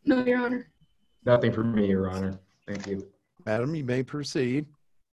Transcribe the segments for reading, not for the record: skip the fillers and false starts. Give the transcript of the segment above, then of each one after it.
No, Your Honor. Nothing for me, Your Honor. Thank you. Madam, you may proceed.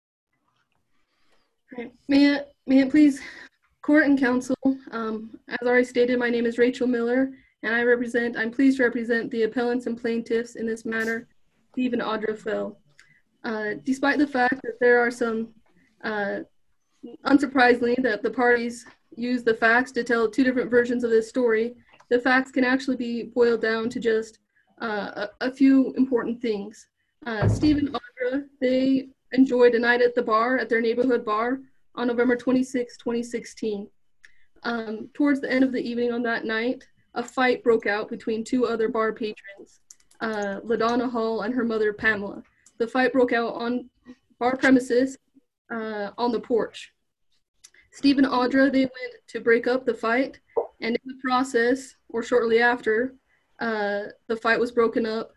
All right. May it please court and counsel, as already stated, my name is Rachel Miller, and I'm pleased to represent the appellants and plaintiffs in this matter, Steve and Audra Fell. Despite the fact that there are some, unsurprisingly, that the parties use the facts to tell two different versions of this story, the facts can actually be boiled down to just a few important things. Steve and Audra, they enjoyed a night at the bar, at their neighborhood bar, on November 26, 2016. Towards the end of the evening on that night, a fight broke out between two other bar patrons, LaDonna Hall and her mother, Pamela. The fight broke out on bar premises on the porch. Steve and Audra, they went to break up the fight, and in the process, or shortly after, the fight was broken up.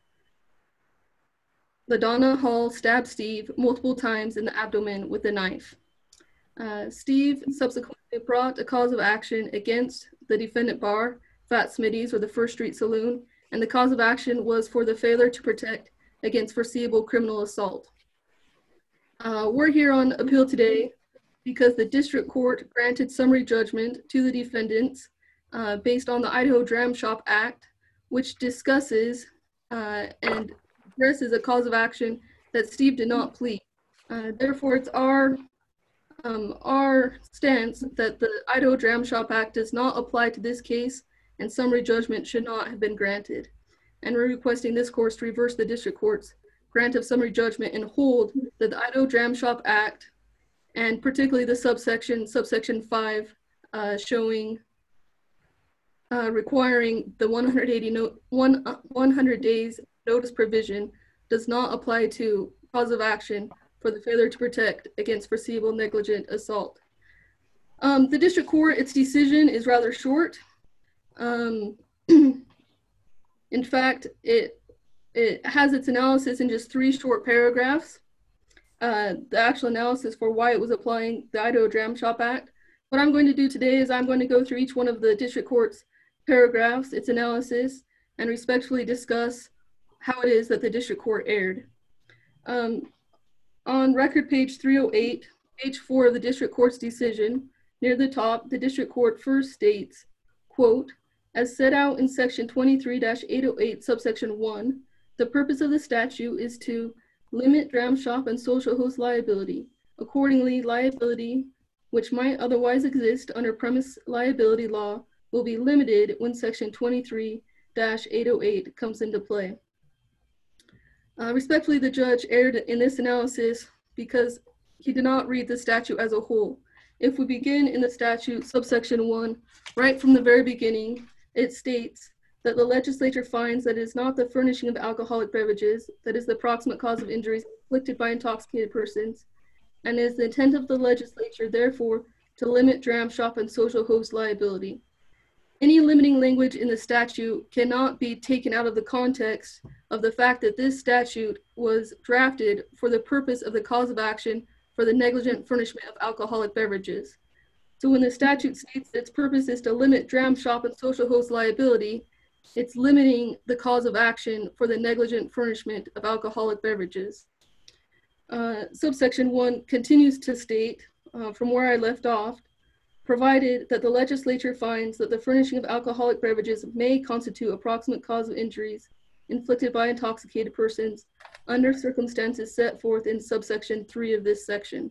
LaDonna Hall stabbed Steve multiple times in the abdomen with a knife. Steve subsequently brought a cause of action against the defendant bar, Fat Smitty's, or the First Street Saloon, and the cause of action was for the failure to protect against foreseeable criminal assault. We're here on appeal today because the district court granted summary judgment to the defendants based on the Idaho Dram Shop Act, which discusses and addresses a cause of action that Steve did not plead. Therefore, it's our stance that the Idaho Dram Shop Act does not apply to this case and summary judgment should not have been granted. And we're requesting this court to reverse the district court's grant of summary judgment and hold that the Idaho Dram Shop Act, and particularly the subsection 5, showing requiring the 100 days notice provision does not apply to cause of action for the failure to protect against foreseeable negligent assault. The district court, its decision is rather short. In fact, it has its analysis in just 3 short paragraphs. The actual analysis for why it was applying the Idaho Dram Shop Act. What I'm going to do today is I'm going to go through each one of the district court's paragraphs, its analysis, and respectfully discuss how it is that the district court erred. On record page 308, page 4 of the district court's decision, near the top, the district court first states, quote, as set out in section 23-808 subsection 1, the purpose of the statute is to limit dram shop and social host liability. Accordingly, liability which might otherwise exist under premise liability law will be limited when section 23-808 comes into play. Respectfully, the judge erred in this analysis because he did not read the statute as a whole. If we begin in the statute, subsection 1, right from the very beginning, it states that the legislature finds that it is not the furnishing of alcoholic beverages that is the proximate cause of injuries inflicted by intoxicated persons, and it is the intent of the legislature, therefore, to limit dram shop and social host liability. Any limiting language in the statute cannot be taken out of the context of the fact that this statute was drafted for the purpose of the cause of action for the negligent furnishment of alcoholic beverages. So when the statute states that its purpose is to limit dram shop and social host liability, it's limiting the cause of action for the negligent furnishment of alcoholic beverages. Subsection 1 continues to state, from where I left off, provided that the legislature finds that the furnishing of alcoholic beverages may constitute a proximate cause of injuries inflicted by intoxicated persons under circumstances set forth in subsection 3 of this section.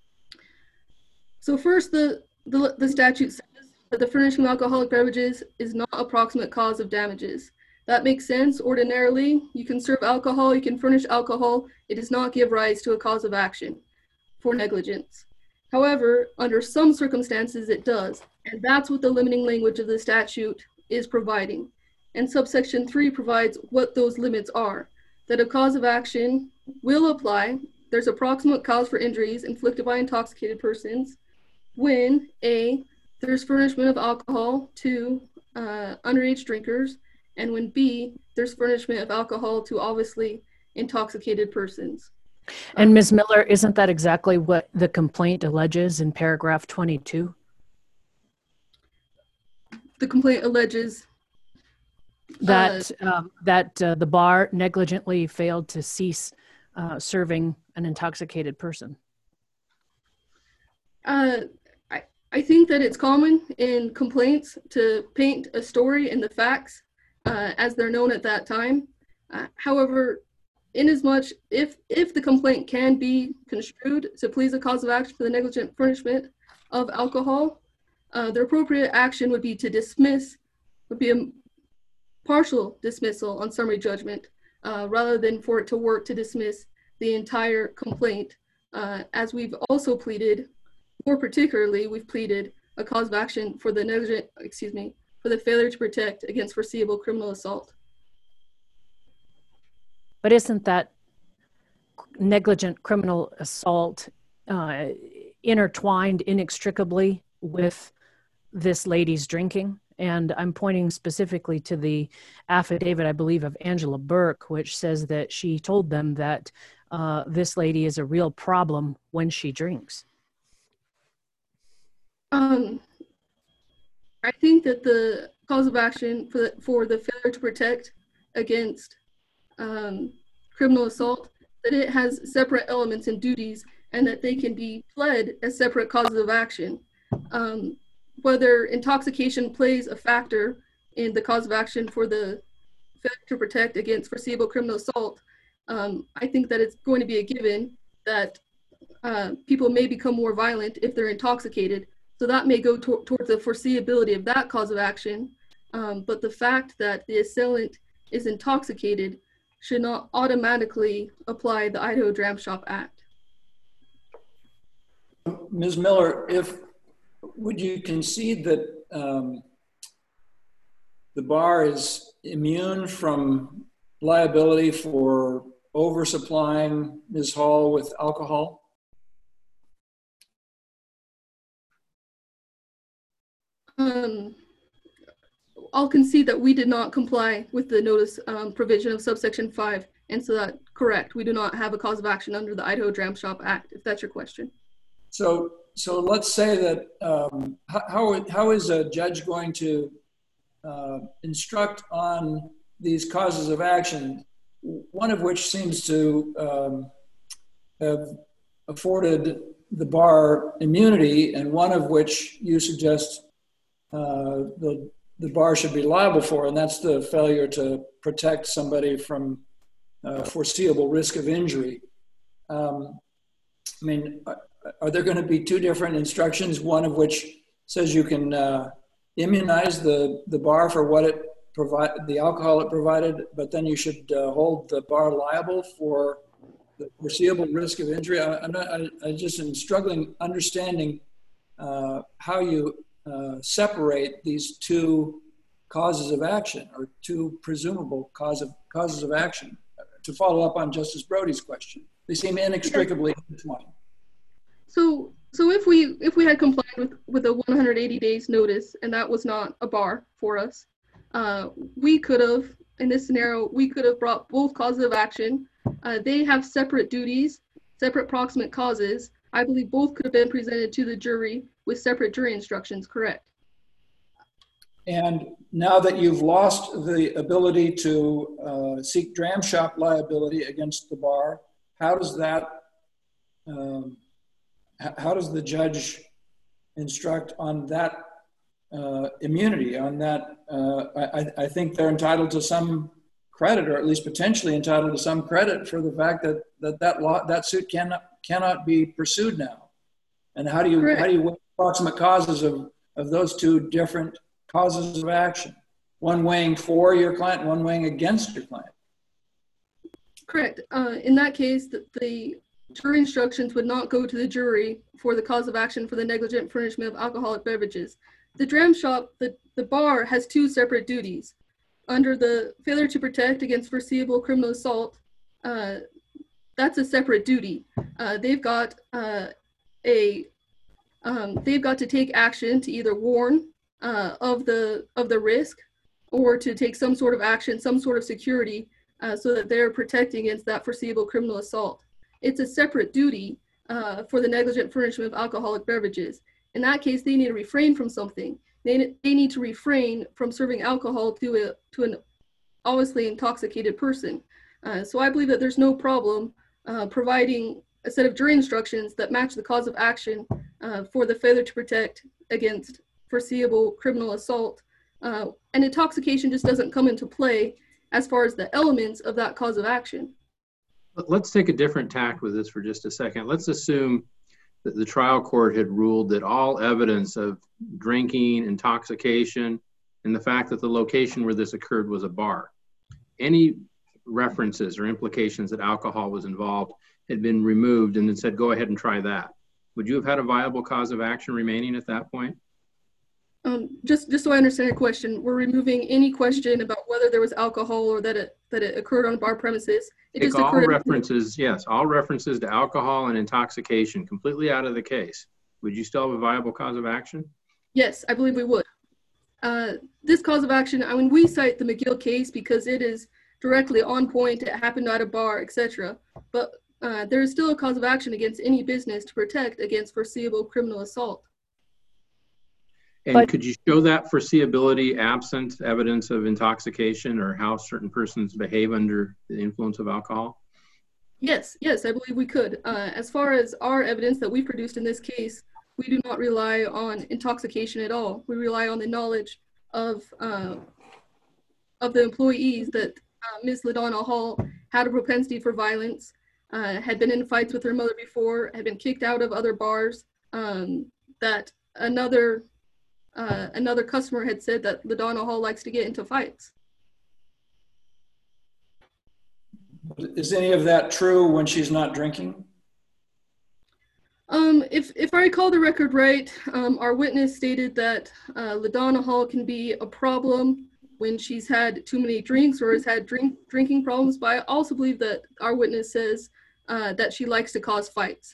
So first, the statute says that the furnishing of alcoholic beverages is not a proximate cause of damages. That makes sense. Ordinarily, you can serve alcohol, you can furnish alcohol. It does not give rise to a cause of action for negligence. However, under some circumstances it does, and that's what the limiting language of the statute is providing. And subsection 3 provides what those limits are, that a cause of action will apply. There's a proximate cause for injuries inflicted by intoxicated persons when A, there's furnishment of alcohol to underage drinkers, and when B, there's furnishment of alcohol to obviously intoxicated persons. And Ms. Miller, isn't that exactly what the complaint alleges in paragraph 22? The complaint alleges, that the bar negligently failed to cease serving an intoxicated person? I think that it's common in complaints to paint a story and the facts as they're known at that time. However, inasmuch if the complaint can be construed to please a cause of action for the negligent furnishment of alcohol, the appropriate action would be to dismiss, would be a partial dismissal on summary judgment, rather than for it to work to dismiss the entire complaint. As we've also pleaded, more particularly, we've pleaded a cause of action for the for the failure to protect against foreseeable criminal assault. But isn't that negligent criminal assault intertwined inextricably with this lady's drinking? And I'm pointing specifically to the affidavit, I believe, of Angela Burke, which says that she told them that this lady is a real problem when she drinks. I think that the cause of action for the failure to protect against criminal assault, that it has separate elements and duties, and that they can be pled as separate causes of action. Whether intoxication plays a factor in the cause of action for the failure to protect against foreseeable criminal assault, I think that it's going to be a given that people may become more violent if they're intoxicated. So that may go towards the foreseeability of that cause of action. But the fact that the assailant is intoxicated should not automatically apply the Idaho Dram Shop Act. Ms. Miller, would you concede that the bar is immune from liability for oversupplying Ms. Hall with alcohol? I'll concede that we did not comply with the notice provision of subsection 5, and so that correct. We do not have a cause of action under the Idaho Dram Shop Act, if that's your question. So let's say that how is a judge going to instruct on these causes of action, one of which seems to have afforded the bar immunity, and one of which you suggest the bar should be liable for, and that's the failure to protect somebody from foreseeable risk of injury. I mean, are there going to be two different instructions, one of which says you can immunize the bar for what it the alcohol it provided, but then you should hold the bar liable for the foreseeable risk of injury? I just am struggling understanding how you separate these two causes of action, or two presumable causes of action. To follow up on Justice Brody's question, they seem inextricably intertwined. So if we had complied with a 180 days notice, and that was not a bar for us, we could have, in this scenario, we could have brought both causes of action. They have separate duties, separate proximate causes. I believe both could have been presented to the jury with separate jury instructions, correct? And now that you've lost the ability to seek dram shop liability against the bar, how does that, how does the judge instruct on that immunity, on that? I think they're entitled to some credit, or at least potentially entitled to some credit for the fact that suit cannot be pursued now. And how do you weigh approximate causes of those two different causes of action? One weighing for your client, one weighing against your client. Correct. In that case, the jury instructions would not go to the jury for the cause of action for the negligent furnishment of alcoholic beverages. The dram shop, the bar, has two separate duties. Under the failure to protect against foreseeable criminal assault, that's a separate duty. They've got to take action to either warn of the risk, or to take some sort of action, some sort of security, so that they're protecting against that foreseeable criminal assault. It's a separate duty for the negligent furnishment of alcoholic beverages. In that case, they need to refrain from something. They need to refrain from serving alcohol to obviously intoxicated person. So I believe that there's no problem providing a set of jury instructions that match the cause of action for the failure to protect against foreseeable criminal assault. And intoxication just doesn't come into play as far as the elements of that cause of action. Let's take a different tack with this for just a second. Let's assume that the trial court had ruled that all evidence of drinking, intoxication, and the fact that the location where this occurred was a bar, any references or implications that alcohol was involved had been removed and then said, go ahead and try that. Would you have had a viable cause of action remaining at that point? Just so I understand your question, we're removing any question about whether there was alcohol or that it occurred on bar premises. It Take just all occurred. references, yes, all references to alcohol and intoxication completely out of the case. Would you still have a viable cause of action? Yes, I believe we would. This cause of action, I mean, we cite the McGill case because it is directly on point. It happened at a bar, etc. But there is still a cause of action against any business to protect against foreseeable criminal assault. And could you show that foreseeability absent evidence of intoxication or how certain persons behave under the influence of alcohol? Yes, I believe we could. As far as our evidence that we produced in this case, we do not rely on intoxication at all. We rely on the knowledge of the employees that Ms. LaDonna Hall had a propensity for violence, had been in fights with her mother before, had been kicked out of other bars, that another customer had said that LaDonna Hall likes to get into fights. Is any of that true when she's not drinking? If I recall the record right, our witness stated that LaDonna Hall can be a problem when she's had too many drinks or has had drinking problems, but I also believe that our witness says that she likes to cause fights.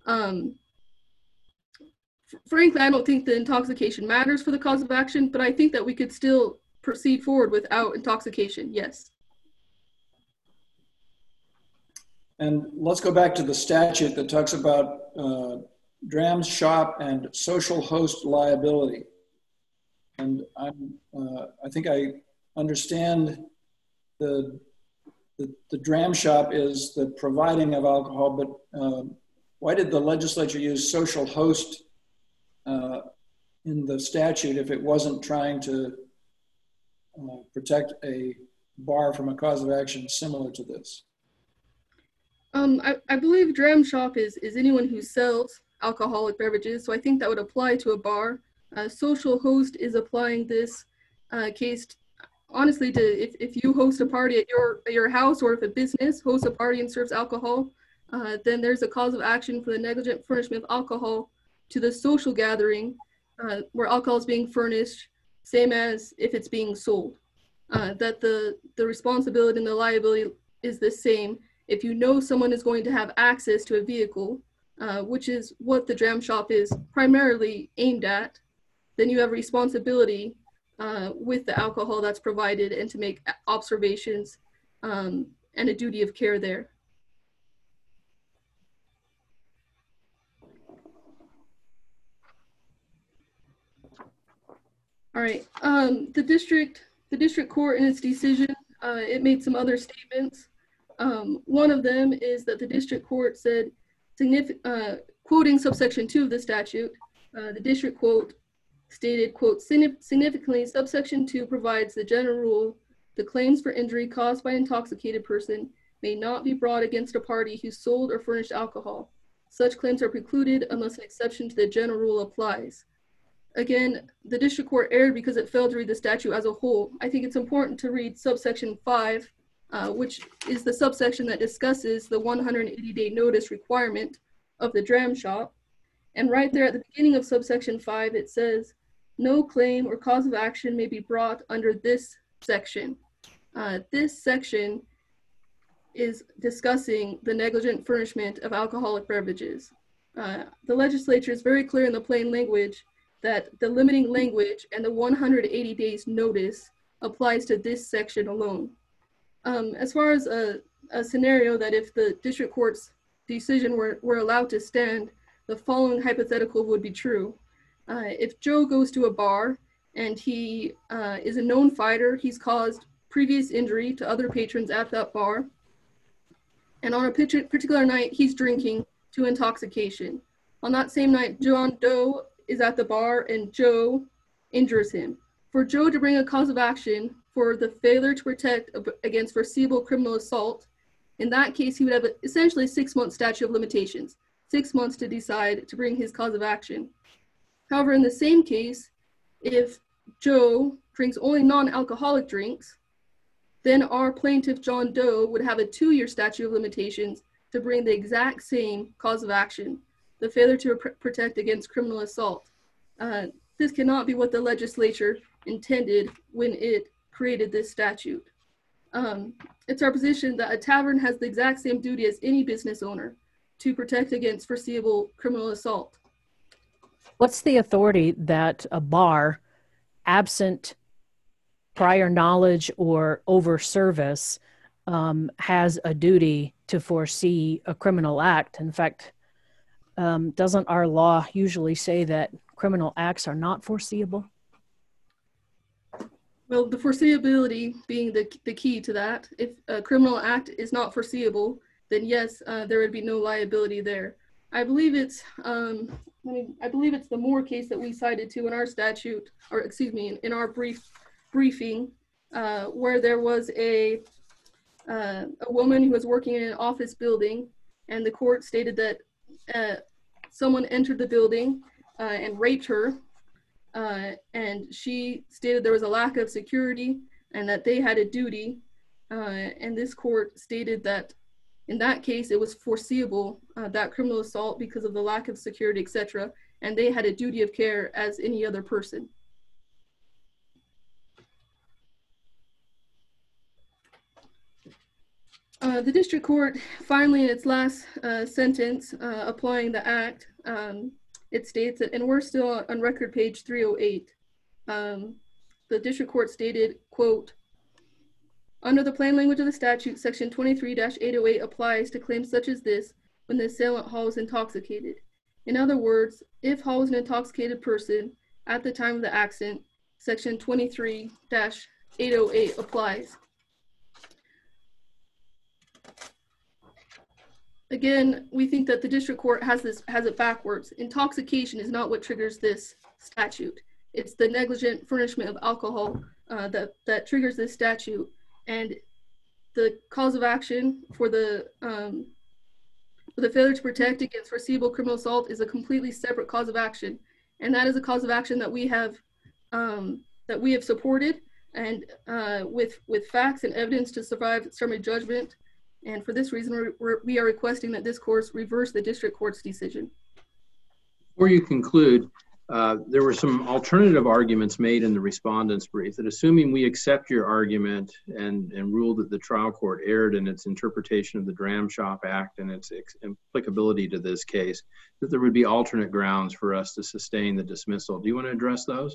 Frankly, I don't think the intoxication matters for the cause of action, but I think that we could still proceed forward without intoxication, yes. And let's go back to the statute that talks about dram shop and social host liability. And I think I understand the dram shop is the providing of alcohol, but why did the legislature use social host in the statute if it wasn't trying to protect a bar from a cause of action similar to this? I believe dram shop is anyone who sells alcoholic beverages, so I think that would apply to a bar. Social host is applying this case, honestly, to if you host a party at your house, or if a business hosts a party and serves alcohol, then there's a cause of action for the negligent furnishment of alcohol to the social gathering where alcohol is being furnished, same as if it's being sold. That the responsibility and the liability is the same. If you know someone is going to have access to a vehicle, which is what the dram shop is primarily aimed at, then you have a responsibility with the alcohol that's provided and to make observations and a duty of care there. All right, the district court in its decision, it made some other statements. One of them is that the district court said, quoting subsection 2 of the statute, the district quote stated, quote, significantly, subsection 2 provides the general rule, the claims for injury caused by intoxicated person may not be brought against a party who sold or furnished alcohol. Such claims are precluded unless an exception to the general rule applies. Again, the district court erred because it failed to read the statute as a whole. I think it's important to read subsection 5, which is the subsection that discusses the 180-day notice requirement of the dram shop. And right there at the beginning of subsection 5, it says, no claim or cause of action may be brought under this section. This section is discussing the negligent furnishment of alcoholic beverages. The legislature is very clear in the plain language that the limiting language and the 180 days notice applies to this section alone. As far as a scenario that if the district court's decision were allowed to stand, the following hypothetical would be true. If Joe goes to a bar and he is a known fighter, he's caused previous injury to other patrons at that bar. And on a particular night, he's drinking to intoxication. On that same night, John Doe is at the bar and Joe injures him. For Joe to bring a cause of action for the failure to protect against foreseeable criminal assault, in that case, he would have essentially a 6-month statute of limitations, 6 months to decide to bring his cause of action. However, in the same case, if Joe drinks only non-alcoholic drinks, then our plaintiff, John Doe, would have a 2-year statute of limitations to bring the exact same cause of action, the failure to protect against criminal assault. This cannot be what the legislature intended when it created this statute. It's our position that a tavern has the exact same duty as any business owner to protect against foreseeable criminal assault. What's the authority that a bar, absent prior knowledge or over service, has a duty to foresee a criminal act? In fact, doesn't our law usually say that criminal acts are not foreseeable? Well, the foreseeability being the key to that. If a criminal act is not foreseeable, then yes, there would be no liability there. I believe it's the Moore case that we cited to in our statute, or excuse me, in our briefing, where there was a woman who was working in an office building, and the court stated that someone entered the building and raped her, and she stated there was a lack of security and that they had a duty, and this court stated that in that case it was foreseeable, that criminal assault, because of the lack of security, etc., and they had a duty of care as any other person. The district court, finally, in its last sentence applying the act, it states that, and we're still on record page 308, the district court stated, quote, "Under the plain language of the statute, section 23-808 applies to claims such as this when the assailant Hall was intoxicated. In other words, if Hall was an intoxicated person at the time of the accident, section 23-808 applies." Again, we think that the district court has it backwards. Intoxication is not what triggers this statute. It's the negligent furnishment of alcohol that triggers this statute. And the cause of action for the failure to protect against foreseeable criminal assault is a completely separate cause of action. And that is a cause of action that we have supported, and with facts and evidence to survive summary judgment. And for this reason, we are requesting that this court reverse the district court's decision. Before you conclude, there were some alternative arguments made in the respondent's brief that, assuming we accept your argument and rule that the trial court erred in its interpretation of the Dram Shop Act and its applicability to this case, that there would be alternate grounds for us to sustain the dismissal. Do you want to address those?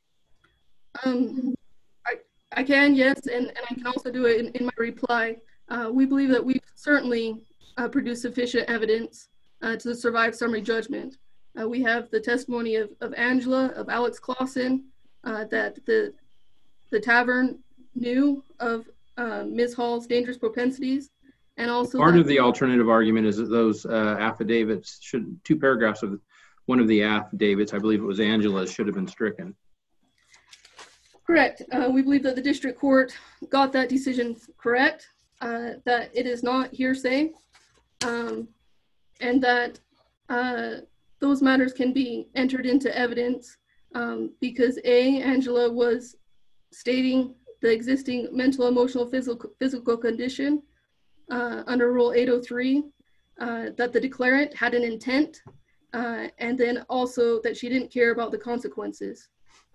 I can, yes, and I can also do it in my reply. We believe that we've certainly produced sufficient evidence to survive summary judgment. We have the testimony of Angela, of Alex Clausen, that the tavern knew of Ms. Hall's dangerous propensities, and also part of the alternative argument is that those affidavits two paragraphs of one of the affidavits, I believe it was Angela's, should have been stricken. Correct. We believe that the district court got that decision correct. That it is not hearsay, and that those matters can be entered into evidence because Angela was stating the existing mental, emotional, physical condition under Rule 803, that the declarant had an intent, and then also that she didn't care about the consequences.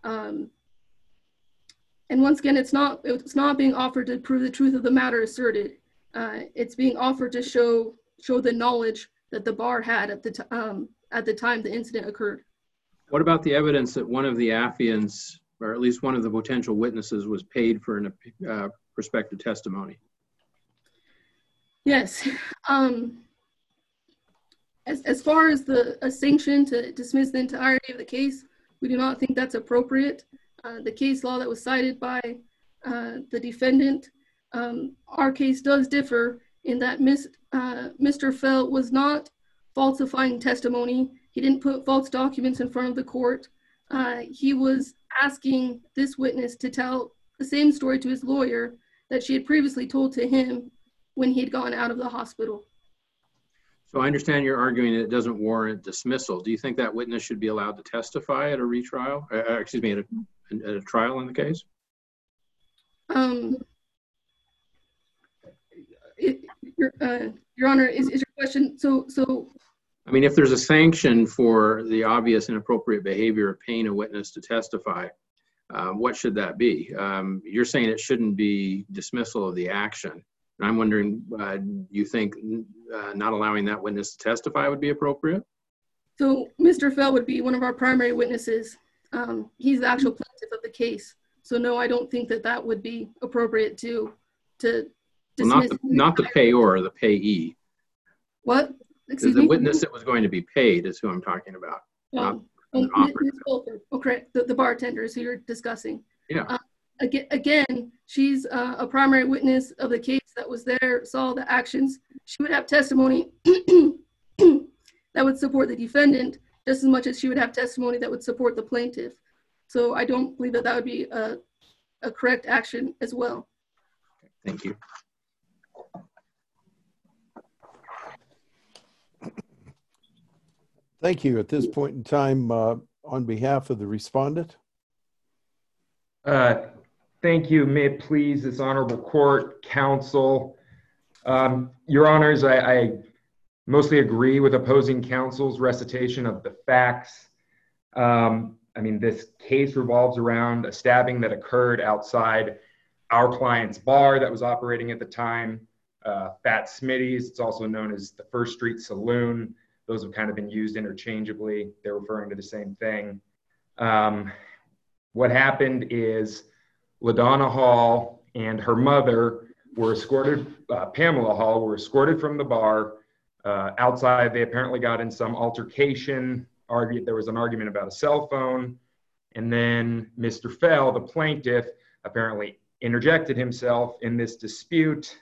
And once again, it's not being offered to prove the truth of the matter asserted. It's being offered to show the knowledge that the bar had at the time the incident occurred. What about the evidence that one of the affiants, or at least one of the potential witnesses, was paid for an prospective testimony? Yes. As far as a sanction to dismiss the entirety of the case, we do not think that's appropriate. The case law that was cited by the defendant. Our case does differ in that Mr. Fell was not falsifying testimony. He didn't put false documents in front of the court. He was asking this witness to tell the same story to his lawyer that she had previously told to him when he'd gone out of the hospital. So I understand you're arguing that it doesn't warrant dismissal. Do you think that witness should be allowed to testify at a retrial? At a trial in the case? Your Honor, is your question, so I mean, if there's a sanction for the obvious inappropriate behavior of paying a witness to testify, what should that be? You're saying it shouldn't be dismissal of the action. And I'm wondering, you think not allowing that witness to testify would be appropriate? So Mr. Fell would be one of our primary witnesses. He's the actual plaintiff of the case. So no, I don't think that would be appropriate to dismiss. Well, not the payor, the payee. What? Excuse the me? Witness that was going to be paid is who I'm talking about. Ms. Fulford. Okay, the bartender is who you're discussing. Yeah. Again, she's a primary witness of the case that was there, saw the actions. She would have testimony that would support the defendant just as much as she would have testimony that would support the plaintiff. So I don't believe that would be a correct action as well. Thank you. Thank you. At this point in time, on behalf of the respondent. Thank you. May it please this honorable court, counsel. Your honors, I mostly agree with opposing counsel's recitation of the facts. I mean, this case revolves around a stabbing that occurred outside our client's bar that was operating at the time, Fat Smitty's. It's also known as the First Street Saloon. Those have kind of been used interchangeably. They're referring to the same thing. What happened is LaDonna Hall and her mother were escorted, Pamela Hall, were escorted from the bar. Outside, they apparently got in some altercation. There was an argument about a cell phone. And then Mr. Fell, the plaintiff, apparently interjected himself in this dispute.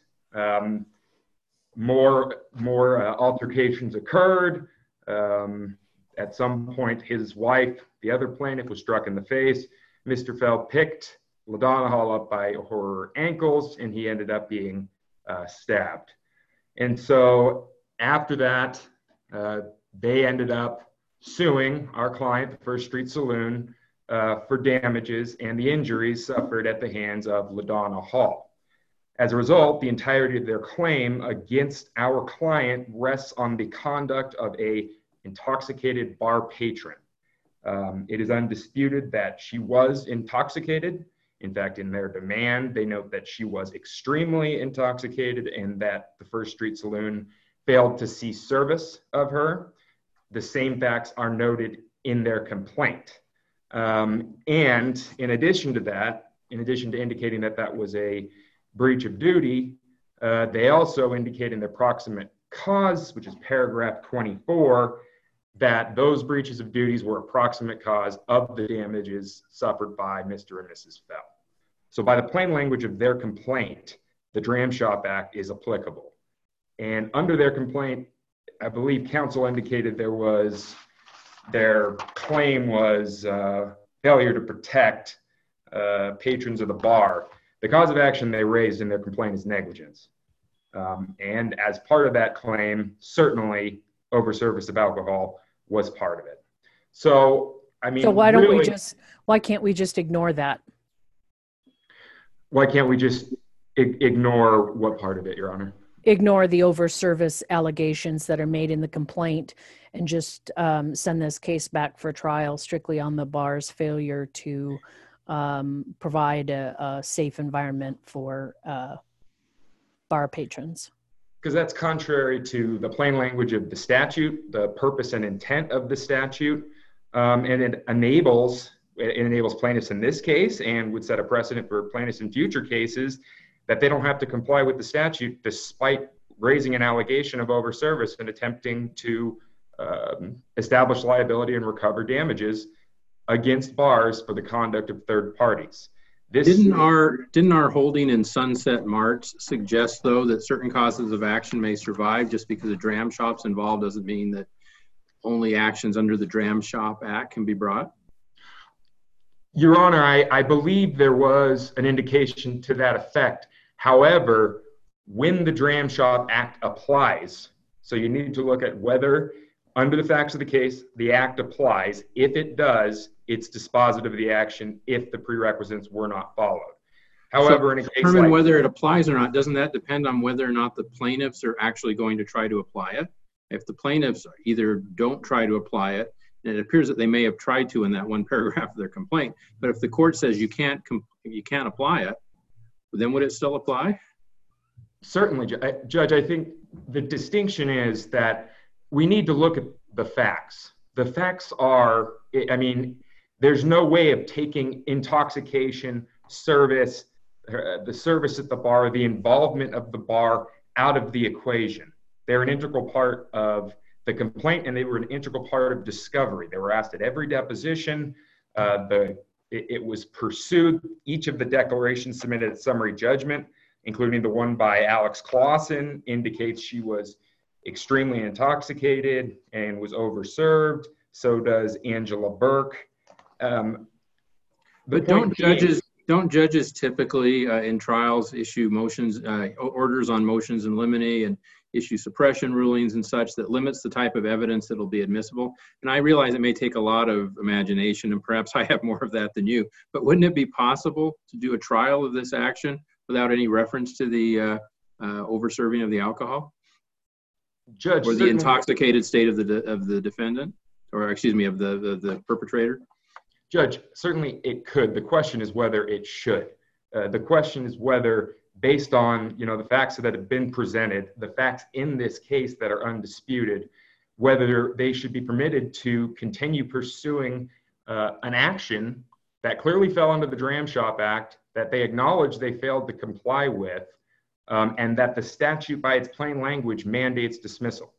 More altercations occurred. At some point, his wife, the other plaintiff, was struck in the face. Mr. Fell picked LaDonna Hall up by her ankles, and he ended up being stabbed. And so after that, they ended up suing our client, the First Street Saloon, for damages and the injuries suffered at the hands of LaDonna Hall. As a result, the entirety of their claim against our client rests on the conduct of an intoxicated bar patron. It is undisputed that she was intoxicated. In fact, in their demand, they note that she was extremely intoxicated and that the First Street Saloon failed to see service of her. The same facts are noted in their complaint. And in addition to that, in addition to indicating that that was a breach of duty, they also indicate in their proximate cause, which is paragraph 24, that those breaches of duties were a proximate cause of the damages suffered by Mr. and Mrs. Fell. So by the plain language of their complaint, the Dram Shop Act is applicable. And under their complaint, I believe counsel indicated their claim was failure to protect patrons of the bar. The cause of action they raised in their complaint is negligence. And as part of that claim, certainly overservice of alcohol was part of it. So, I mean, so why can't we just ignore that? Why can't we just ignore what part of it, Your Honor? Ignore the overservice allegations that are made in the complaint and just send this case back for trial strictly on the bar's failure to provide a safe environment for bar patrons. Because that's contrary to the plain language of the statute, the purpose and intent of the statute, and it enables plaintiffs in this case and would set a precedent for plaintiffs in future cases that they don't have to comply with the statute despite raising an allegation of overservice and attempting to establish liability and recover damages against bars for the conduct of third parties. Didn't our holding in Sunset Marts suggest, though, that certain causes of action may survive just because a dram shop's involved doesn't mean that only actions under the Dram Shop Act can be brought? Your Honor, I believe there was an indication to that effect. However, when the Dram Shop Act applies, so you need to look at whether, under the facts of the case, the act applies. If it does, it's dispositive of the action if the prerequisites were not followed. However, so in a case determine like whether it applies or not, doesn't that depend on whether or not the plaintiffs are actually going to try to apply it? If the plaintiffs either don't try to apply it, and it appears that they may have tried to in that one paragraph of their complaint, but if the court says you can't apply it, then would it still apply? Certainly, Judge. I think the distinction is that we need to look at the facts. The facts are, I mean, there's no way of taking intoxication, service, the service at the bar, the involvement of the bar out of the equation. They're an integral part of the complaint, and they were an integral part of discovery. They were asked at every deposition. It was pursued. Each of the declarations submitted at summary judgment, including the one by Alex Clausen, indicates she was extremely intoxicated and was overserved. So does Angela Burke. But don't judges typically in trials issue motions, orders on motions in limine and issue suppression rulings and such that limits the type of evidence that will be admissible? And I realize it may take a lot of imagination, and perhaps I have more of that than you, but wouldn't it be possible to do a trial of this action without any reference to the overserving of the alcohol? Judge, or the intoxicated state of the defendant, or excuse me, of the perpetrator? Judge, certainly it could. The question is whether it should. The question is whether, based on the facts that have been presented, the facts in this case that are undisputed, whether they should be permitted to continue pursuing an action that clearly fell under the Dram Shop Act, that they acknowledge they failed to comply with, and that the statute by its plain language mandates dismissal.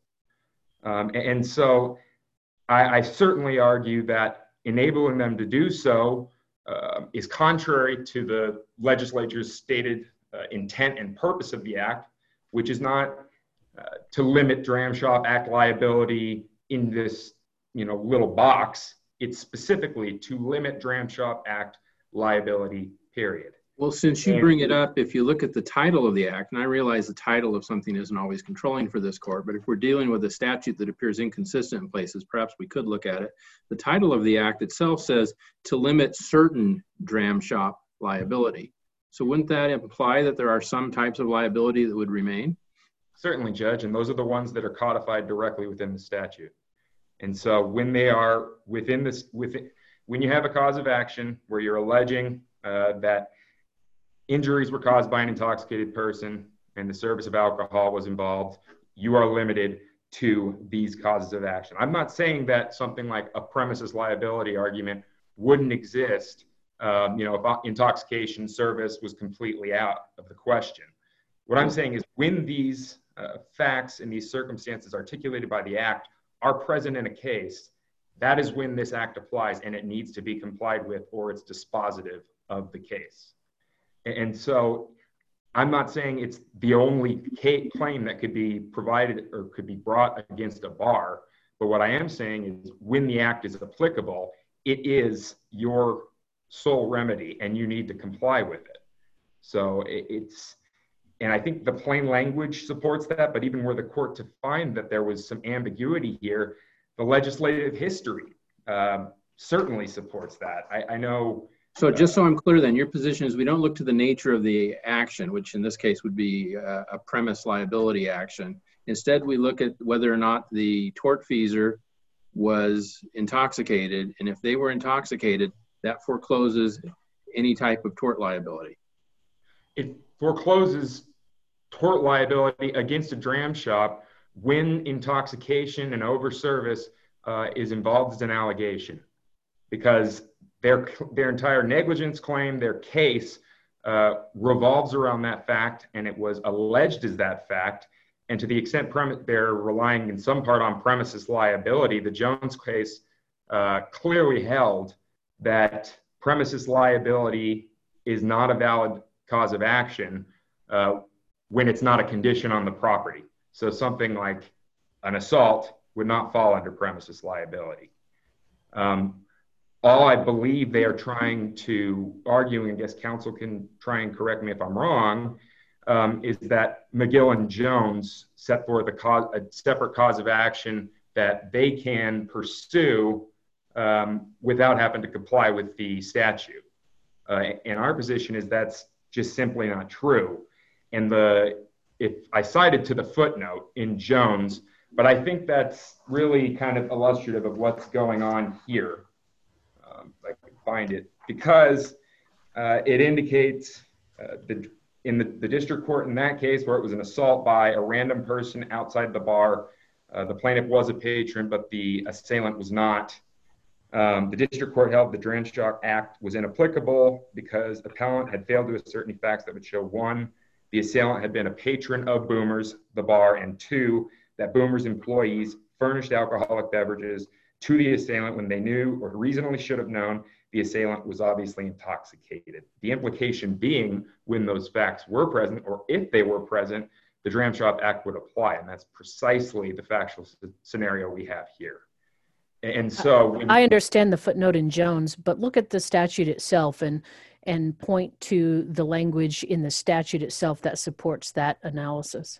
And so I certainly argue that enabling them to do so is contrary to the legislature's stated intent and purpose of the act, which is not to limit Dram Shop Act liability in this little box. It's specifically to limit Dram Shop Act liability, period. Well, since you bring it up, if you look at the title of the act, and I realize the title of something isn't always controlling for this court, but if we're dealing with a statute that appears inconsistent in places, perhaps we could look at it. The title of the act itself says to limit certain Dram Shop liability. So wouldn't that imply that there are some types of liability that would remain? Certainly, Judge, and those are the ones that are codified directly within the statute. And so when they are when you have a cause of action where you're alleging that injuries were caused by an intoxicated person and the service of alcohol was involved, you are limited to these causes of action. I'm not saying that something like a premises liability argument wouldn't exist, if intoxication service was completely out of the question. What I'm saying is when these facts and these circumstances articulated by the act are present in a case, that is when this act applies, and it needs to be complied with or it's dispositive of the case. And so I'm not saying it's the only claim that could be provided or could be brought against a bar, but what I am saying is when the act is applicable, it is your sole remedy and you need to comply with it. So and I think the plain language supports that, but even were the court to find that there was some ambiguity here, the legislative history certainly supports that. I know. So just so I'm clear then, your position is we don't look to the nature of the action, which in this case would be a premise liability action. Instead, we look at whether or not the tortfeasor was intoxicated, and if they were intoxicated, that forecloses any type of tort liability. It forecloses tort liability against a dram shop when intoxication and overservice is involved as an allegation, because their entire negligence claim, their case revolves around that fact, and it was alleged as that fact. And to the extent they're relying in some part on premises liability, the Jones case clearly held that premises liability is not a valid cause of action when it's not a condition on the property. So something like an assault would not fall under premises liability. All I believe they are trying to argue, and I guess counsel can try and correct me if I'm wrong, is that McGill and Jones set forth a separate cause of action that they can pursue without having to comply with the statute. And our position is that's just simply not true. And if I cited to the footnote in Jones, but I think that's really kind of illustrative of what's going on here. If I can find it, because it indicates in the district court in that case where it was an assault by a random person outside the bar, the plaintiff was a patron, but the assailant was not. The district court held the Dram Shop Act was inapplicable because appellant had failed to assert any facts that would show, one, the assailant had been a patron of Boomers, the bar, and two, that Boomers employees furnished alcoholic beverages to the assailant when they knew or reasonably should have known the assailant was obviously intoxicated. The implication being when those facts were present, or if they were present, the Dram Shop Act would apply. And that's precisely the factual scenario we have here. And so I understand the footnote in Jones, but look at the statute itself and point to the language in the statute itself that supports that analysis.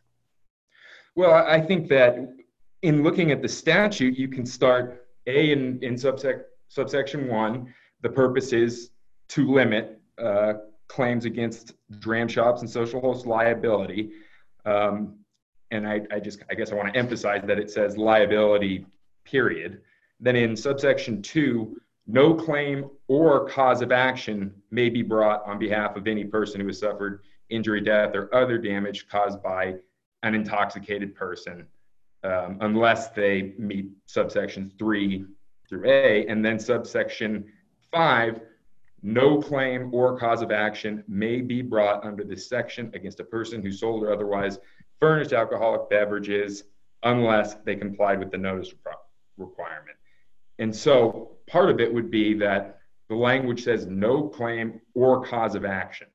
Well, I think that in looking at the statute, you can start in subsection 1, the purpose is to limit claims against dram shops and social host liability. And I guess I want to emphasize that it says liability, period. Then in subsection 2, no claim or cause of action may be brought on behalf of any person who has suffered injury, death, or other damage caused by an intoxicated person, unless they meet subsections 3 through A. And then subsection 5, no claim or cause of action may be brought under this section against a person who sold or otherwise furnished alcoholic beverages unless they complied with the notice requirement. And so part of it would be that the language says no claim or cause of action.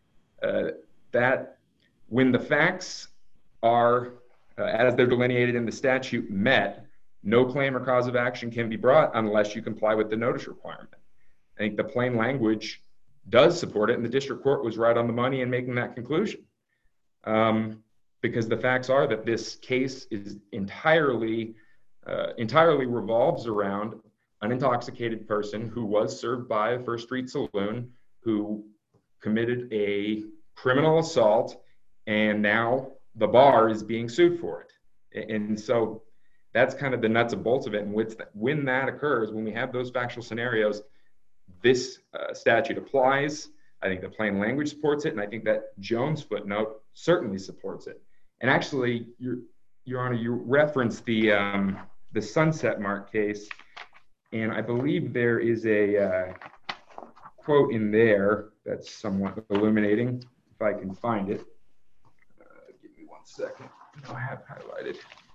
That when the facts are, as they're delineated in the statute, met, no claim or cause of action can be brought unless you comply with the notice requirement. I think the plain language does support it, and the district court was right on the money in making that conclusion. Because the facts are that this case is entirely revolves around an intoxicated person who was served by a First Street Saloon, who committed a criminal assault, and now the bar is being sued for it. And so that's kind of the nuts and bolts of it. And when that occurs, when we have those factual scenarios, this statute applies. I think the plain language supports it, and I think that Jones footnote certainly supports it. And actually, Your Honor, you referenced the Sunset Mark case, and I believe there is a quote in there that's somewhat illuminating, if I can find it. Give me 1 second. I have highlighted.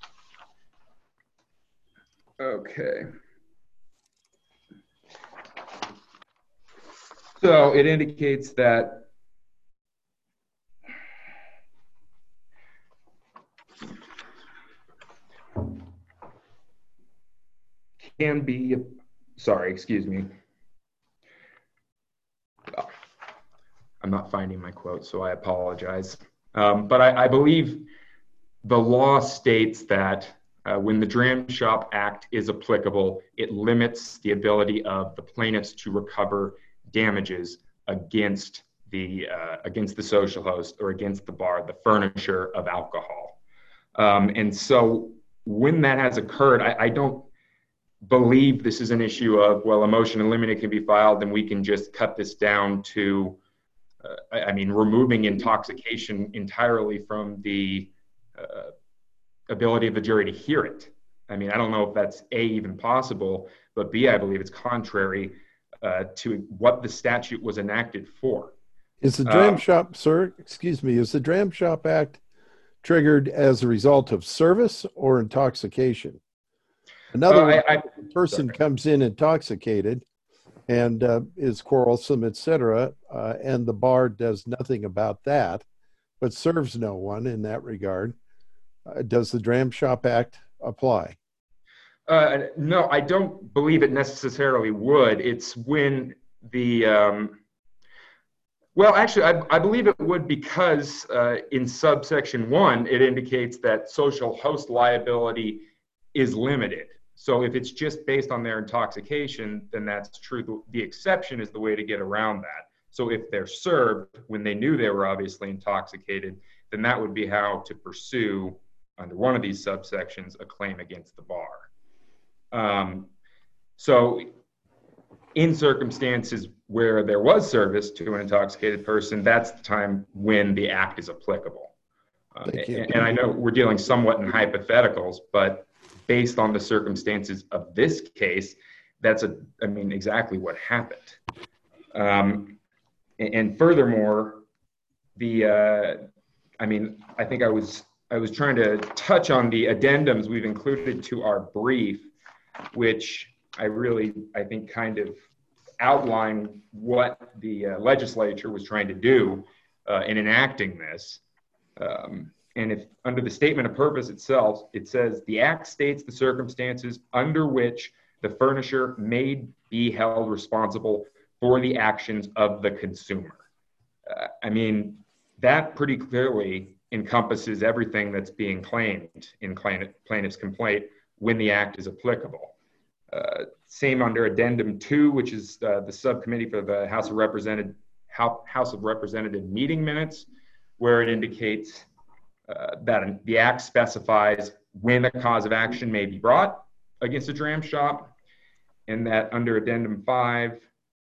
Okay. So it indicates that can be, sorry, excuse me. I'm not finding my quote, so I apologize. But I believe the law states that when the Dram Shop Act is applicable, it limits the ability of the plaintiffs to recover damages against the social host or against the bar, the furnisher of alcohol. And so when that has occurred, I don't believe this is an issue of, well, a motion in limine can be filed and we can just cut this down to, removing intoxication entirely from the ability of the jury to hear it. I mean, I don't know if that's A, even possible, but B, I believe it's contrary to what the statute was enacted for. Is the Dram Shop, sir, excuse me, is the Dram Shop Act triggered as a result of service or intoxication? In other words, if a person comes in intoxicated and is quarrelsome, etc., and the bar does nothing about that, but serves no one in that regard, does the Dram Shop Act apply? No, I don't believe it necessarily would. It's when the well, actually, I believe it would, because in subsection 1, it indicates that social host liability is limited. So if it's just based on their intoxication, then that's true. The exception is the way to get around that. So if they're served when they knew they were obviously intoxicated, then that would be how to pursue, under one of these subsections, a claim against the bar. So in circumstances where there was service to an intoxicated person, that's the time when the act is applicable. And I know we're dealing somewhat in hypotheticals, but based on the circumstances of this case, that's exactly what happened. And furthermore, I think I was trying to touch on the addendums we've included to our brief, which I think kind of outline what the legislature was trying to do in enacting this. And if under the statement of purpose itself, it says the act states the circumstances under which the furnisher may be held responsible for the actions of the consumer. That pretty clearly encompasses everything that's being claimed in plaintiff's complaint when the act is applicable. Same under addendum 2, which is the subcommittee for the House of Representative meeting minutes, where it indicates that the act specifies when a cause of action may be brought against a dram shop, and that under addendum 5,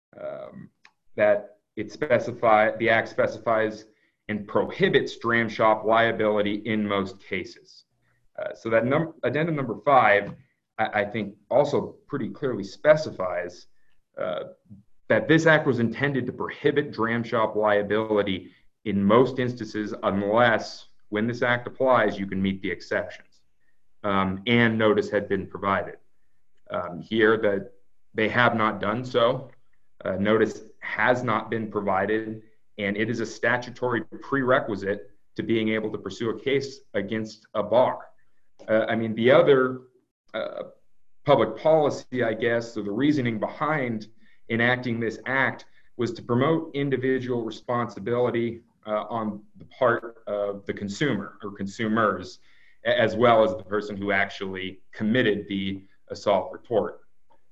that the act specifies and prohibits dram shop liability in most cases. So that addendum number 5, I think, also pretty clearly specifies that this act was intended to prohibit dram shop liability in most instances, unless, when this act applies, you can meet the exceptions, and notice had been provided. Here, that they have not done so. Notice has not been provided, and it is a statutory prerequisite to being able to pursue a case against a bar. The other public policy, I guess, or the reasoning behind enacting this act was to promote individual responsibility on the part of the consumer or consumers, as well as the person who actually committed the assault report.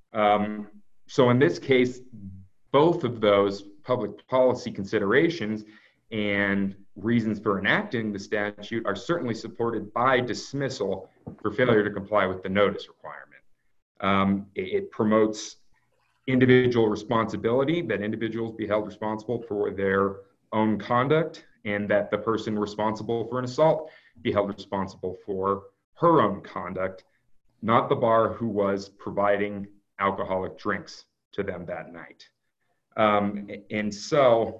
So in this case, both of those public policy considerations and reasons for enacting the statute are certainly supported by dismissal for failure to comply with the notice requirement. It promotes individual responsibility, that individuals be held responsible for their own conduct, and that the person responsible for an assault be held responsible for her own conduct, not the bar who was providing alcoholic drinks to them that night. And so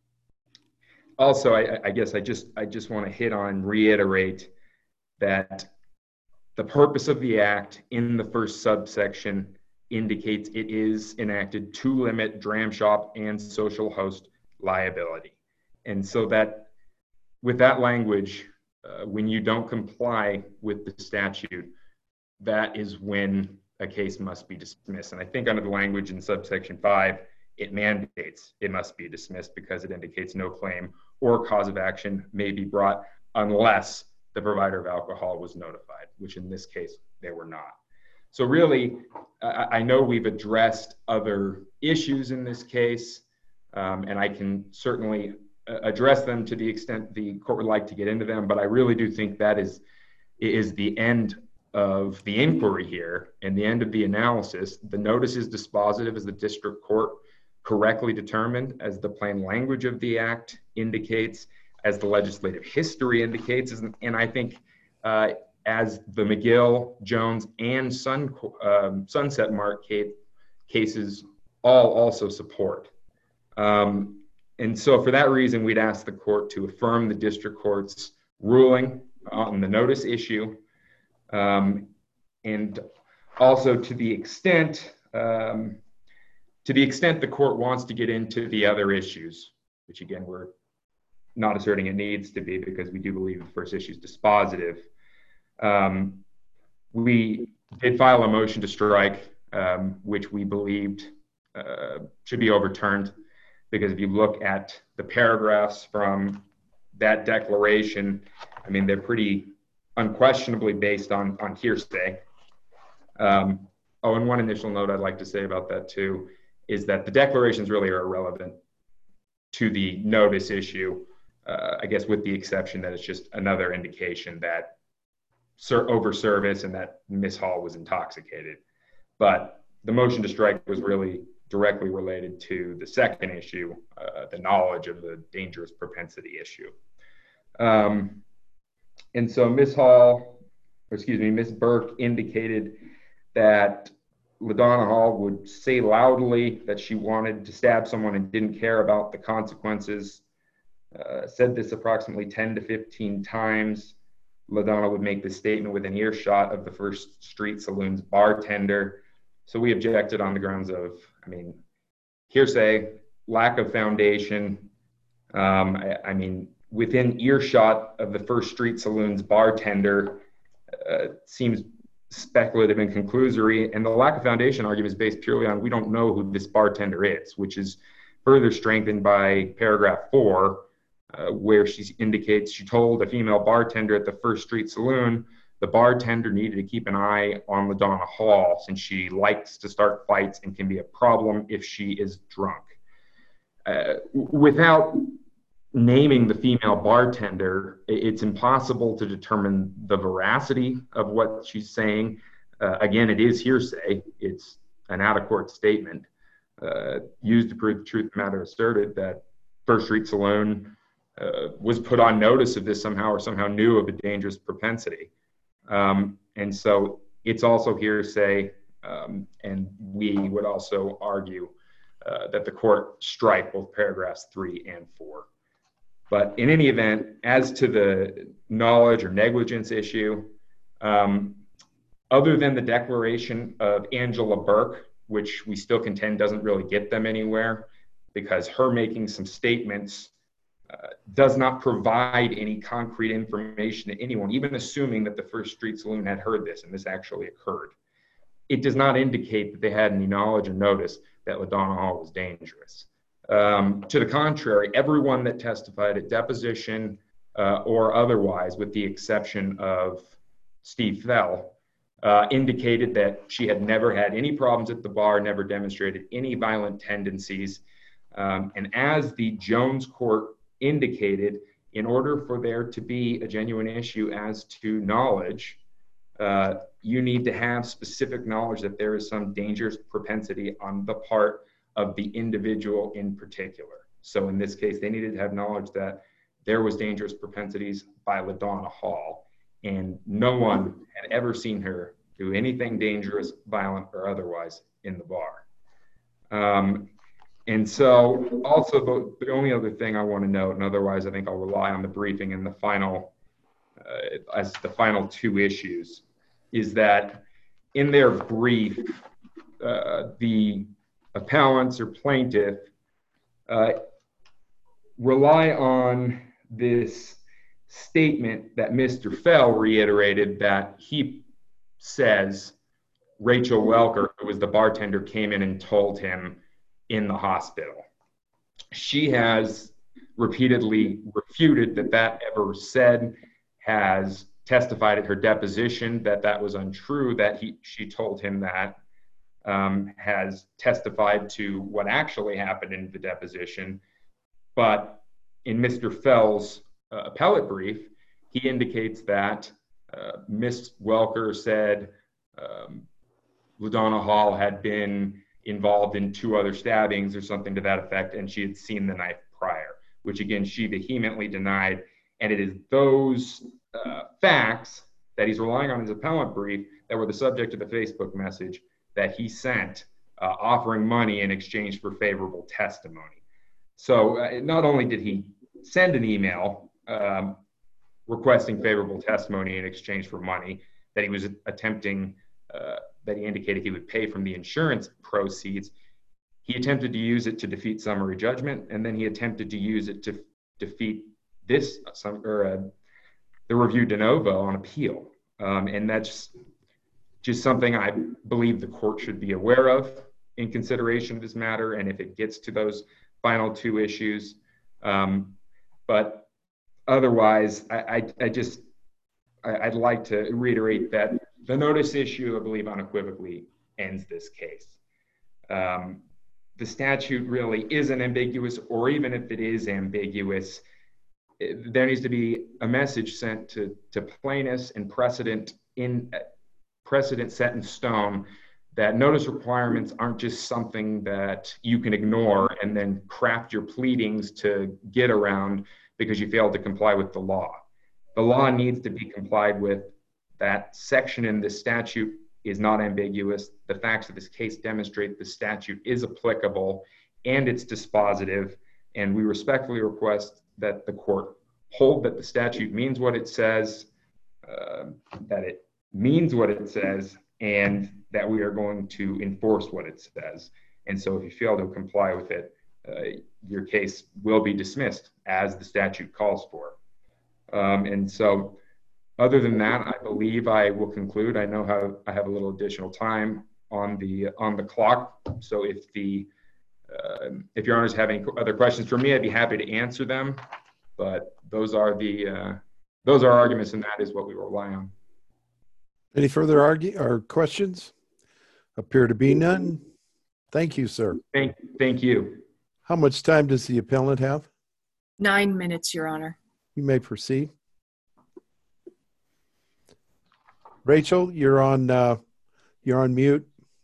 also, I guess I just want to hit on, reiterate that the purpose of the act in the first subsection indicates it is enacted to limit dram shop and social host liability. And so that with that language, when you don't comply with the statute, that is when a case must be dismissed. And I think under the language in subsection 5, it mandates it must be dismissed because it indicates no claim or cause of action may be brought unless the provider of alcohol was notified, which in this case, they were not. So really, I know we've addressed other issues in this case, and I can certainly address them to the extent the court would like to get into them, but I really do think that is the end of the inquiry here and the end of the analysis. The notice is dispositive, as the district court correctly determined, as the plain language of the act indicates, as the legislative history indicates, and I think as the McGill, Jones, and Sunset Mark cases all also support. And so for that reason, we'd ask the court to affirm the district court's ruling on the notice issue. And also, to the extent To the extent the court wants to get into the other issues, which again, we're not asserting it needs to be because we do believe the first issue is dispositive. We did file a motion to strike, which we believed should be overturned, because if you look at the paragraphs from that declaration, I mean, they're pretty unquestionably based on hearsay. And one initial note I'd like to say about that too is that the declarations really are irrelevant to the notice issue, I guess with the exception that it's just another indication that over service and that Ms. Hall was intoxicated. But the motion to strike was really directly related to the second issue, the knowledge of the dangerous propensity issue. And so Ms. Burke indicated that LaDonna Hall would say loudly that she wanted to stab someone and didn't care about the consequences. Said this approximately 10 to 15 times. LaDonna would make this statement within earshot of the First Street Saloon's bartender. So we objected on the grounds of, I mean, hearsay, lack of foundation. I mean, within earshot of the First Street Saloon's bartender seems speculative and conclusory. And the lack of foundation argument is based purely on we don't know who this bartender is, which is further strengthened by paragraph 4, where she indicates she told a female bartender at the First Street Saloon the bartender needed to keep an eye on LaDonna Hall since she likes to start fights and can be a problem if she is drunk. Without naming the female bartender, it's impossible to determine the veracity of what she's saying. Again, it is hearsay. It's an out-of-court statement used to prove the truth of the matter asserted that First Street Saloon was put on notice of this somehow or somehow knew of a dangerous propensity. And so it's also hearsay, and we would also argue that the court strike both paragraphs 3 and 4. But in any event, as to the knowledge or negligence issue, other than the declaration of Angela Burke, which we still contend doesn't really get them anywhere because her making some statements does not provide any concrete information to anyone, even assuming that the First Street Saloon had heard this and this actually occurred. It does not indicate that they had any knowledge or notice that LaDonna Hall was dangerous. To the contrary, everyone that testified at deposition or otherwise, with the exception of Steve Fell, indicated that she had never had any problems at the bar, never demonstrated any violent tendencies. And as the Jones court indicated, in order for there to be a genuine issue as to knowledge, you need to have specific knowledge that there is some dangerous propensity on the part of the individual in particular. So in this case, they needed to have knowledge that there was dangerous propensities by LaDonna Hall, and no one had ever seen her do anything dangerous, violent, or otherwise in the bar. And so also the only other thing I want to note, and otherwise I think I'll rely on the briefing in the final, as the final 2 issues, is that in their brief, the appellants or plaintiff rely on this statement that Mr. Fell reiterated that he says Rachel Welker, who was the bartender, came in and told him in the hospital. She has repeatedly refuted that ever said, has testified at her deposition that was untrue, that she told him that, has testified to what actually happened in the deposition. But in Mr. Fell's appellate brief, he indicates that Miss Welker said LaDonna Hall had been involved in 2 other stabbings or something to that effect, and she had seen the knife prior, which again, she vehemently denied. And it is those facts that he's relying on his appellant brief that were the subject of the Facebook message that he sent offering money in exchange for favorable testimony. So not only did he send an email requesting favorable testimony in exchange for money that he was attempting, that he indicated he would pay from the insurance proceeds, He attempted to use it to defeat summary judgment, and then he attempted to use it to defeat the review de novo on appeal. And that's just something I believe the court should be aware of in consideration of this matter, and if it gets to those final two issues. But otherwise, I'd like to reiterate that the notice issue, I believe, unequivocally ends this case. The statute really isn't ambiguous, or even if it is ambiguous, there needs to be a message sent to plaintiffs and precedent set in stone that notice requirements aren't just something that you can ignore and then craft your pleadings to get around because you failed to comply with the law. The law needs to be complied with. That section in the statute is not ambiguous. The facts of this case demonstrate the statute is applicable and it's dispositive, and we respectfully request that the court hold that the statute means what it says, and that we are going to enforce what it says. And so if you fail to comply with it, your case will be dismissed as the statute calls for. And so other than that, I believe I will conclude. I know I have a little additional time on the clock. So if your honors have any other questions for me, I'd be happy to answer them. But those are arguments, and that is what we rely on. Any further or questions? Appear to be none. Thank you, sir. Thank you. How much time does the appellant have? 9 minutes, Your Honor. You may proceed. Rachel, you're on mute.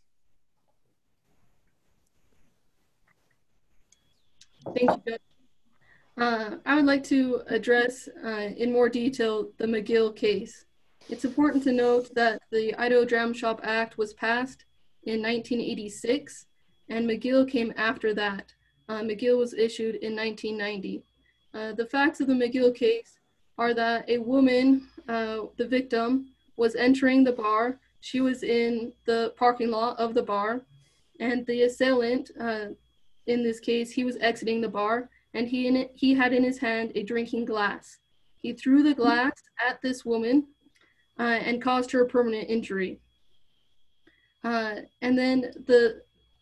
Thank you, Judge. I would like to address in more detail the McGill case. It's important to note that the Idaho Dram Shop Act was passed in 1986, and McGill came after that. McGill was issued in 1990. The facts of the McGill case are that a woman, the victim, was entering the bar. She was in the parking lot of the bar, and the assailant, in this case, he was exiting the bar, and he had in his hand a drinking glass. He threw the glass at this woman and caused her a permanent injury. And then the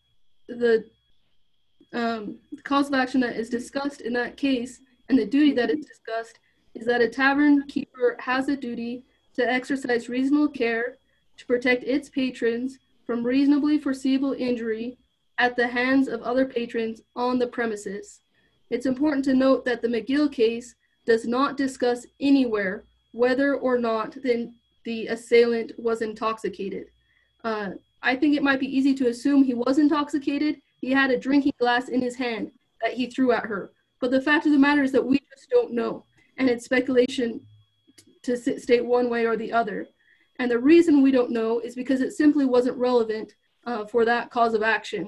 cause of action that is discussed in that case and the duty that is discussed is that a tavern keeper has a duty to exercise reasonable care to protect its patrons from reasonably foreseeable injury at the hands of other patrons on the premises. It's important to note that the McGill case does not discuss anywhere whether or not the assailant was intoxicated. I think it might be easy to assume he was intoxicated. He had a drinking glass in his hand that he threw at her. But the fact of the matter is that we just don't know. And it's speculation to state one way or the other. And the reason we don't know is because it simply wasn't relevant for that cause of action.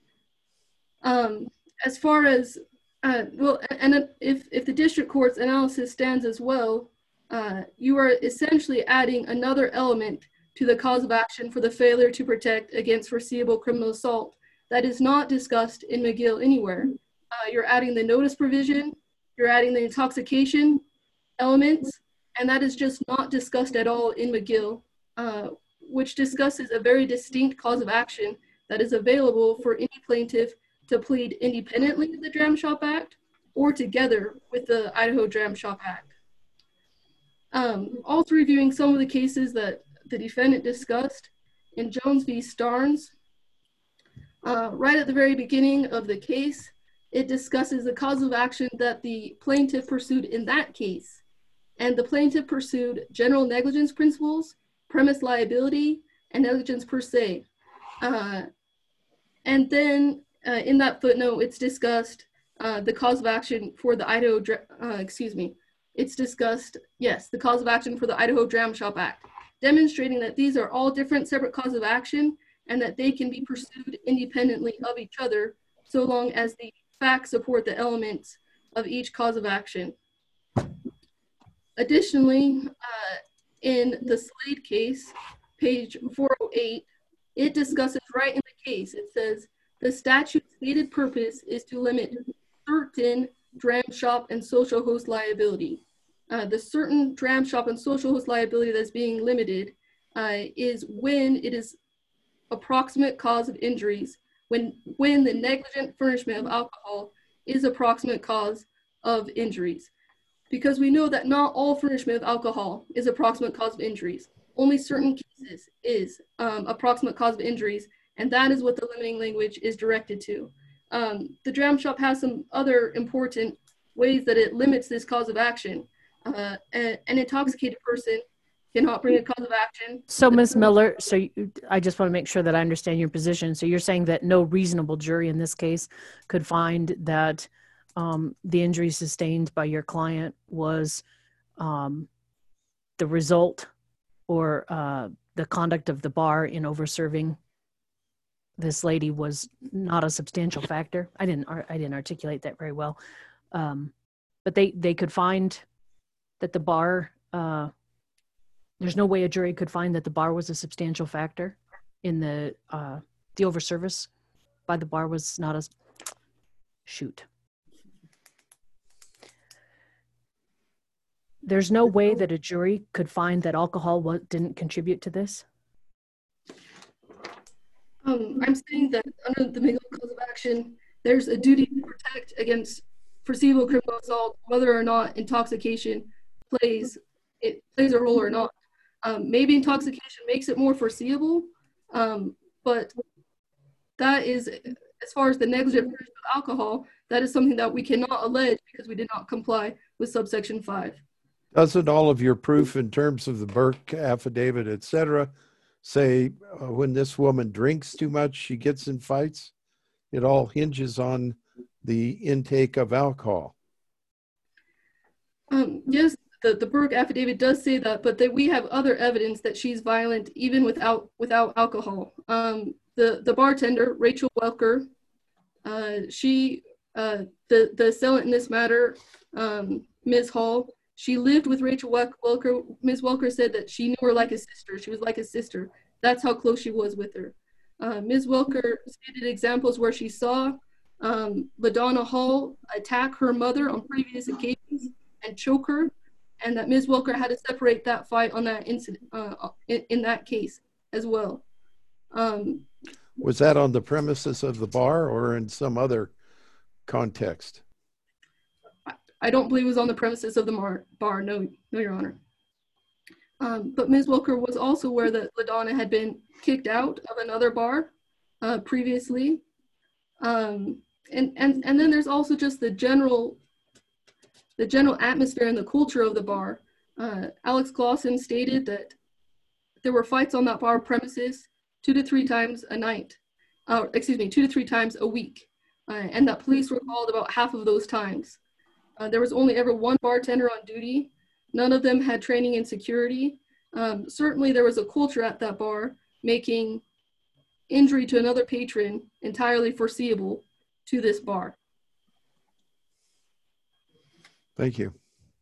As far as, if the district court's analysis stands as well, you are essentially adding another element to the cause of action for the failure to protect against foreseeable criminal assault that is not discussed in McGill anywhere. You're adding the notice provision, you're adding the intoxication elements, and that is just not discussed at all in McGill, which discusses a very distinct cause of action that is available for any plaintiff to plead independently of the Dram Shop Act or together with the Idaho Dram Shop Act. Also reviewing some of the cases that the defendant discussed in Jones v. Starnes, right at the very beginning of the case, it discusses the cause of action that the plaintiff pursued in that case. And the plaintiff pursued general negligence principles, premise liability, and negligence per se. And then in that footnote, it's discussed the cause of action for the it's discussed, yes, the cause of action for the Idaho Dram Shop Act, demonstrating that these are all different separate causes of action and that they can be pursued independently of each other so long as the facts support the elements of each cause of action. Additionally, in the Slade case, page 408, it discusses right in the case, it says, The statute's stated purpose is to limit certain dram shop and social host liability. The certain dram shop and social host liability that's being limited is when it is approximate cause of injuries, when the negligent furnishment of alcohol is approximate cause of injuries. Because we know that not all furnishment of alcohol is approximate cause of injuries. Only certain cases is approximate cause of injuries, and that is what the limiting language is directed to. The dram shop has some other important ways that it limits this cause of action. An intoxicated person cannot bring a cause of action. So, Ms. Miller, I just want to make sure that I understand your position. So you're saying that no reasonable jury in this case could find that the injury sustained by your client was the result or the conduct of the bar in overserving this lady was not a substantial factor. I didn't articulate that very well, but they could find that the bar. There's no way a jury could find that the bar was a substantial factor in the overservice by the bar was not a shoot. There's no way that a jury could find that alcohol didn't contribute to this? I'm saying that under the McGill cause of action, there's a duty to protect against foreseeable criminal assault, whether or not intoxication plays a role or not. Maybe intoxication makes it more foreseeable, but that is, as far as the negligent furnishment of alcohol, that is something that we cannot allege because we did not comply with subsection 5. Doesn't all of your proof in terms of the Burke affidavit, et cetera, say when this woman drinks too much, she gets in fights? It all hinges on the intake of alcohol. Yes, the Burke affidavit does say that, but that we have other evidence that she's violent even without alcohol. The bartender, Rachel Welker, the assailant in this matter, Ms. Hall, she lived with Rachel Welker. Ms. Welker said that she knew her like a sister. She was like a sister. That's how close she was with her. Ms. Welker stated examples where she saw LaDonna Hall attack her mother on previous occasions and choke her, and that Ms. Welker had to separate that fight on that incident in that case as well. Was that on the premises of the bar or in some other context? I don't believe it was on the premises of the bar. No, Your Honor. But Ms. Welker was also aware that LaDonna had been kicked out of another bar previously. And then there's also just the general atmosphere and the culture of the bar. Alex Clausen stated that there were fights on that bar premises 2 to 3 times a night. 2 to 3 times a week. And that police were called about half of those times. There was only ever one bartender on duty. None of them had training in security. Certainly there was a culture at that bar making injury to another patron entirely foreseeable to this bar. Thank you.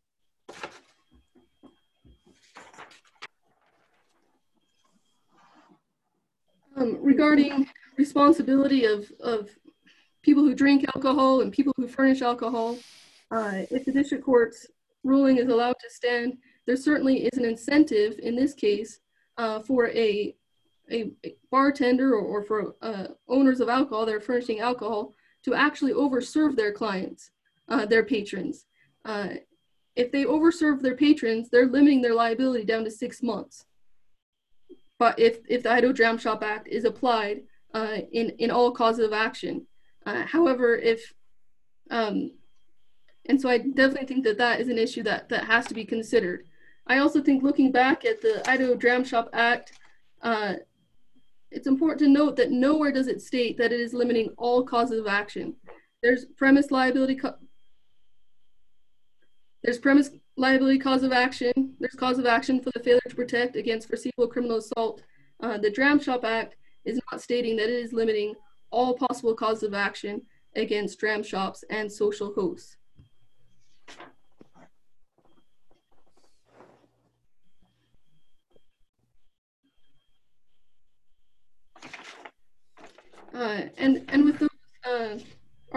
Regarding responsibility of people who drink alcohol and people who furnish alcohol, if the district court's ruling is allowed to stand, there certainly is an incentive in this case for a bartender or for owners of alcohol that are furnishing alcohol to actually overserve their clients, their patrons. If they overserve their patrons, they're limiting their liability down to 6 months. But if the Idaho Dram Shop Act is applied in all causes of action. However, and so I definitely think that is an issue that has to be considered. I also think looking back at the Idaho Dram Shop Act, it's important to note that nowhere does it state that it is limiting all causes of action. There's premise liability cause of action. There's cause of action for the failure to protect against foreseeable criminal assault. The Dram Shop Act is not stating that it is limiting all possible causes of action against dram shops and social hosts. And with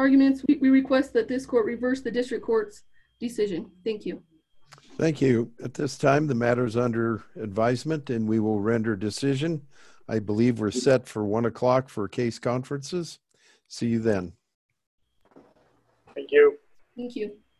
arguments, we request that this court reverse the district court's decision. Thank you. Thank you. At this time, the matter is under advisement and we will render decision. I believe we're set for 1 o'clock for case conferences. See you then. Thank you. Thank you.